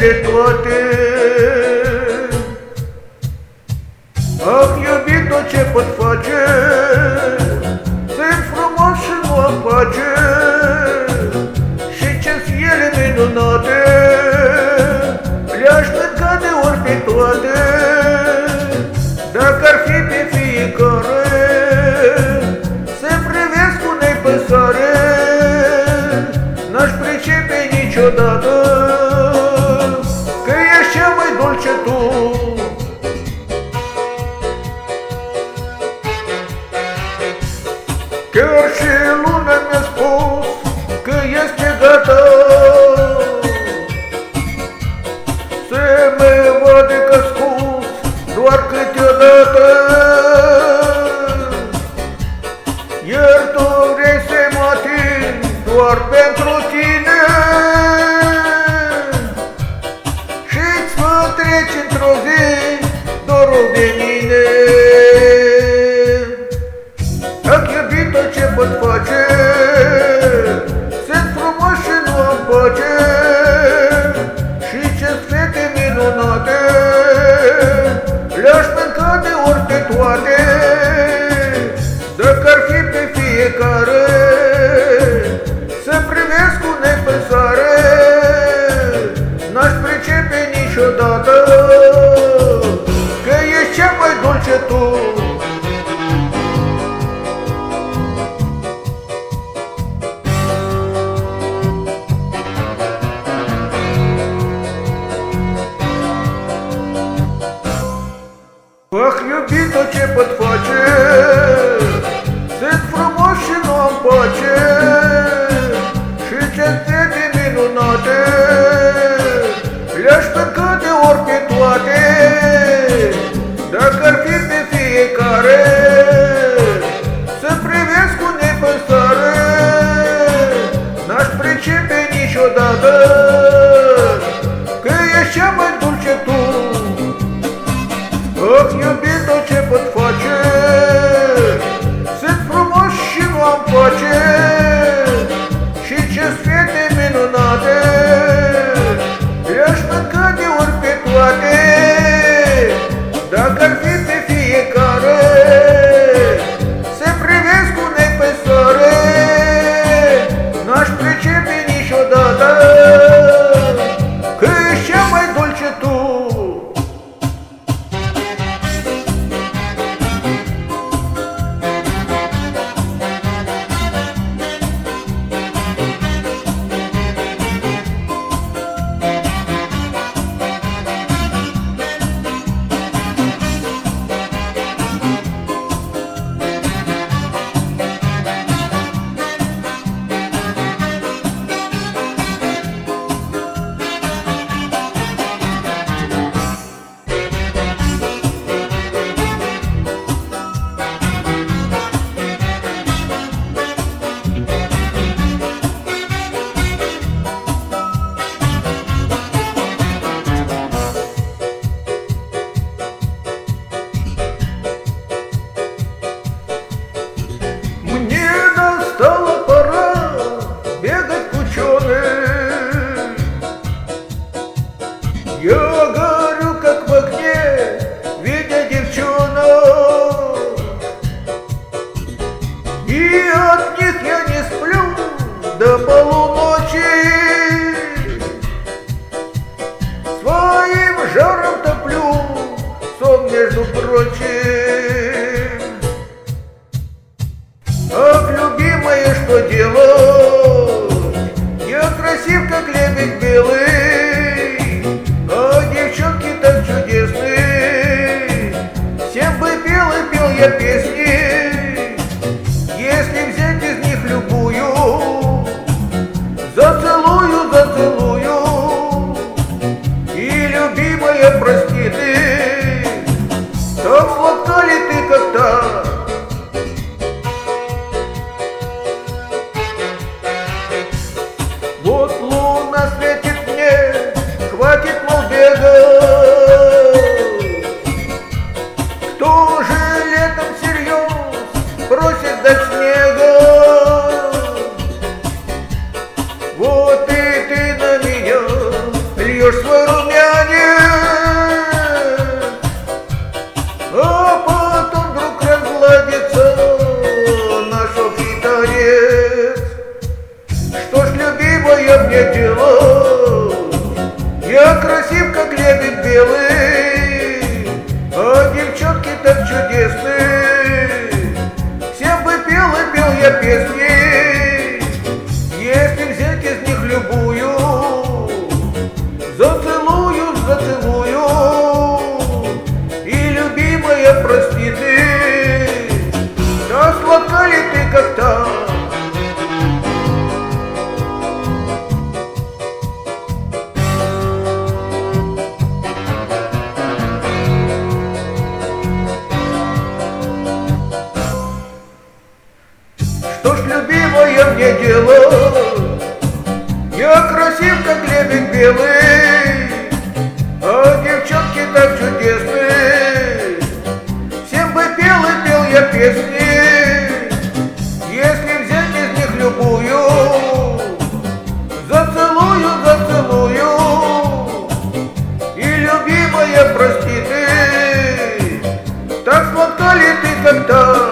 ele toate. Ah, iubito, ce pot face? Sunt frumos și nu am pace, și ce-s ele minunate, le-aș mânca de ori pe toate. Dacă ar fi pe fiecare să privesc cu nepăsare, n-aș pricepe niciodată că ești cea mai dulce tu. Chiar și luna mi-a spus că este gata să mă vadă căscut doar câteodată. Iar tu vrei să mă ating doar pentru tine și-ți mă treci într-o zi dorul de mine. Ak, iubito, ce pot face? Sunt frumos și nu am pace, și ce-s fete minunate, le-aș mânca de ori pe toate. Dacă ar fi pe fiecare să privesc cu nepăsare, n-aș pricepe niciodată că ești cea mai dulce tu. Ah, iubito, ce pot face? Sunt frumos și nu am pace, și ce-s fete minunate, le-aș mânca de ori pe toate. Dacă ar fi pe fiecare să privesc cu nepăsare, n-aș pricepe niciodată că ești cea mai dulce tu. Ah, iubito, ce pot face? Sunt frumos și nu am pace, și ce-s fete minunate, le-aș mânca de ori pe toate. Dacă ar fi pe fiecare să privesc cu nepăsare, n-aș pricepe niciodată că ești cea mai dulce tu. Настала пора бегать к ученым. Я горю, как в огне, видя девчонок, и от них я не сплю до полуночи. Своим жаром топлю сон, между прочим. Ах, любимая, что делать? Я красив, как лебедь белый, а девчонки так чудесны. Всем бы пел и пел я песни, если взять из них любую, зацелую, зацелую. И, любимая, прости ты, так сладка ли ты, как та? Вот луна светит мне, хватит, мол, бегать. Кто же летом всерьез просит дать снега? Вот и ты на меня льешь свою мне делать? Я красив, как лебедь белый, а девчонки так чудесны. Всем бы пел и пел я песни, если взять из них любую, зацелую, зацелую, и любимая, прости ты, да сладка ли ты, как та? Что ж, любимая, мне делать? Я красив, как лебедь белый, а девчонки так чудесны. Всем бы пел и пел я песни, если взять из них любую, зацелую, зацелую, и любимая, прости ты, так сладка ли ты, как та?